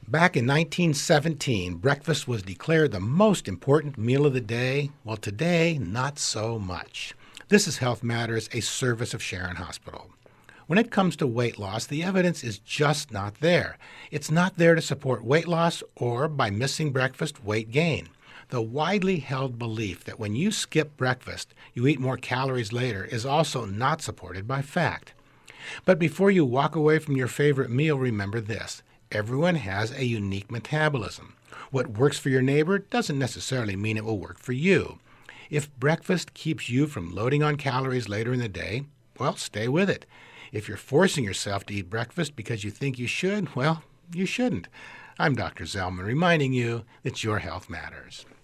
Back in 1917, breakfast was declared the most important meal of the day. Well, today, not so much. This is Health Matters, a service of Sharon Hospital. When it comes to weight loss, the evidence is just not there. It's not there to support weight loss or, by missing breakfast, weight gain. The widely held belief that when you skip breakfast, you eat more calories later is also not supported by fact. But before you walk away from your favorite meal, remember this. Everyone has a unique metabolism. What works for your neighbor doesn't necessarily mean it will work for you. If breakfast keeps you from loading on calories later in the day, well, stay with it. If you're forcing yourself to eat breakfast because you think you should, well, you shouldn't. I'm Dr. Zellman reminding you that your health matters.